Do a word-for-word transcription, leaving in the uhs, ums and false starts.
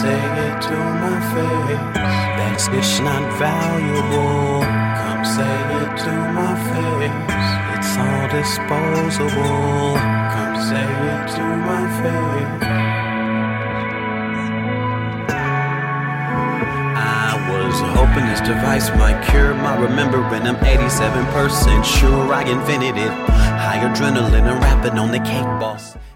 say it to my face. That's it's not valuable. Come say it to my face. It's all disposable. Come say it to my face. I was hoping this device might cure my remembering. I'm eighty-seven percent sure I invented it. High adrenaline and rapping on the cake boss.